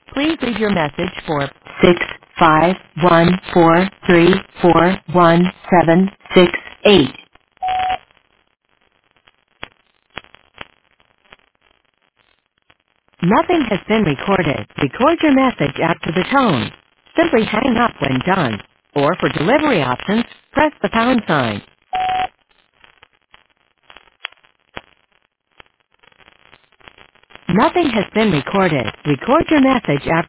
Please leave your message for 65143411768. Nothing has been recorded. Record your message after the tone. Simply hang up when done. Or for delivery options, press the pound sign. Nothing has been recorded. Record your message after